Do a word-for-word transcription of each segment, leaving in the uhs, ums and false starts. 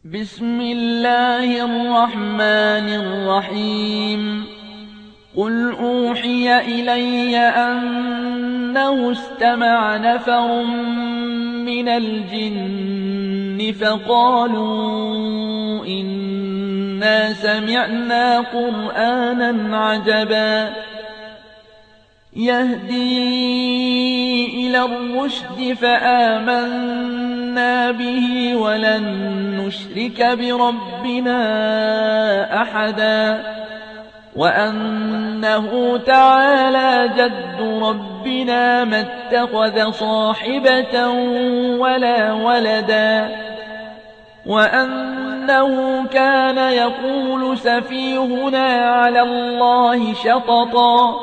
بسم الله الرحمن الرحيم قل أوحي إلي أنه استمع نفر من الجن فقالوا إنا سمعنا قرآنا عجبا يهدي إلى الرشد فآمنا به ولن نشرك بربنا أحدا وأنه تعالى جد ربنا ما اتخذ صاحبة ولا ولدا وأنه كان يقول سفيهنا على الله شططا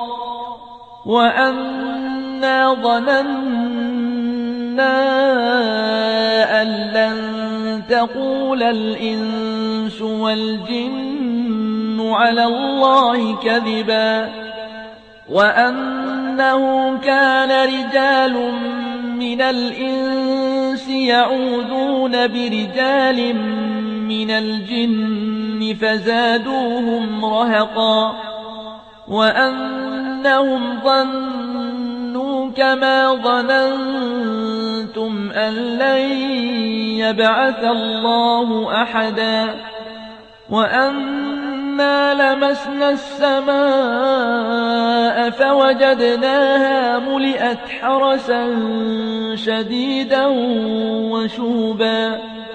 وأنا ظننا أن لن تقول الإنس والجن على الله كذبا وأنه كان رجال من الإنس يعوذون برجال من الجن فزادوهم رهقا وأنهم ظنوا كما ظننتم أن لن يبعث الله أحدا وأنا لمسنا السماء فوجدناها ملئت حرسا شديدا وشوبا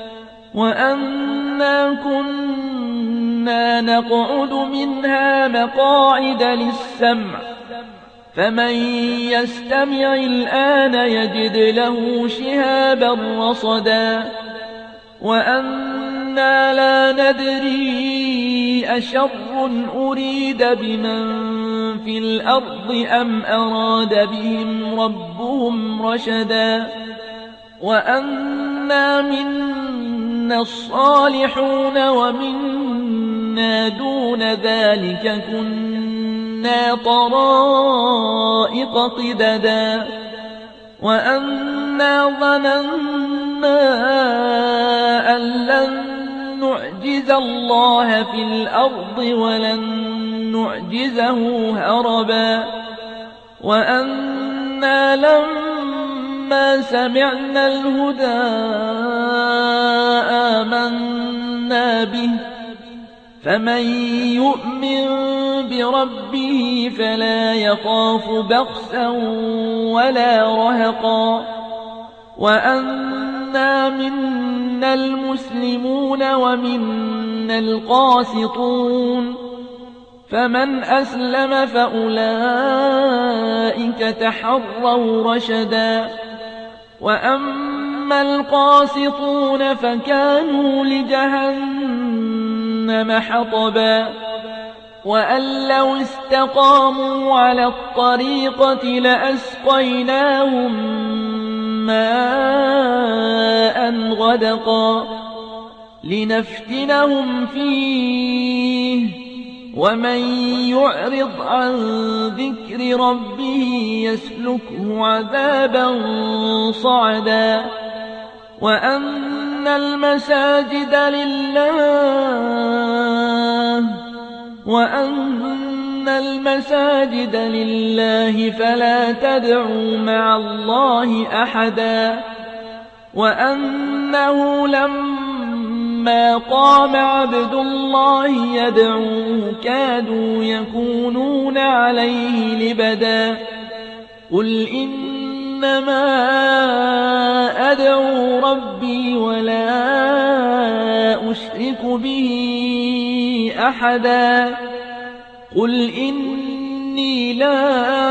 وأنا كنا نقعد منها مقاعد للسمع فمن يستمع الآن يجد له شهابا رصدا وأنا لا ندري أشر أريد بمن في الأرض أم أراد بهم ربهم رشدا وأنا منا الصالحون ومنا دون ذلك كنا طرائق قددا وأنا ظننا أن لن نعجز الله في الأرض ولن نعجزه هربا وأنا لما سمعنا الهدى آمنا به فمن يؤمن بربه فلا يخاف بخسا ولا رهقا وأنا منا المسلمون ومنا القاسطون فمن أسلم فأولئك تحروا رشدا وأما القاسطون فكانوا لجهنم حطبا وأن لو استقاموا على الطريقة لأسقيناهم ماء غدقا لنفتنهم فيه ومن يعرض عن ذكر ربه يسلكه عذابا صعدا وأن المساجد لله وأن المساجد لله فلا تدعوا مع الله أحدا وأنه لما قام عبد الله يدعوه كادوا يكونون عليه لبدا قل إنما أدعو ربي ولا أشرك به أحدا قل إني لا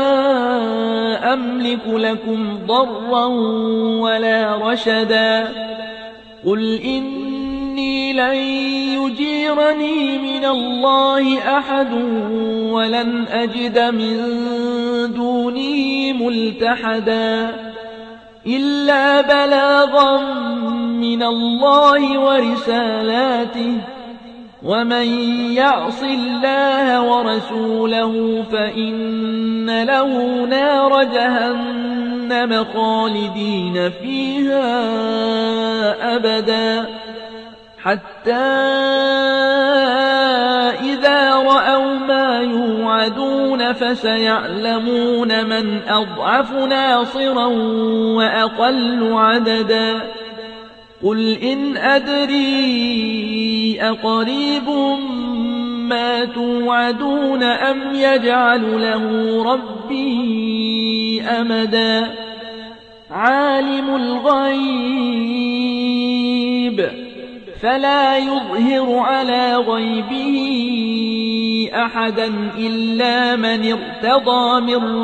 أملك لكم ضرا ولا رشدا قل إني لن يجيرني من الله أحد ولن أجد من دونه ملتحدا إلا بلاغا من الله ورسالاته ومن يعص الله ورسوله فإن له نار جهنم خالدين فيها أبدا حتى إذا رأوا ما يوعدون فسيعلمون من أضعف ناصرا وأقل عددا قل إن أدري أقريب ما توعدون أم يجعل له ربي أمدا عالم الغيب فلا يظهر على غيبه أحدا إلا من ارتضى من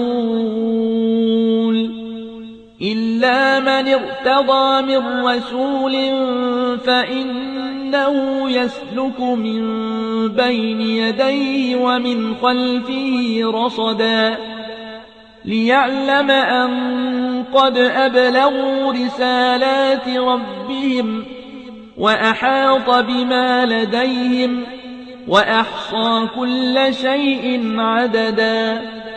رسول إلا من ارتضى من رسول فإنه يسلك من بين يديه ومن خلفه رصدا ليعلم أن قد أبلغوا رسالات ربهم وأحاط بما لديهم وأحصى كل شيء عددا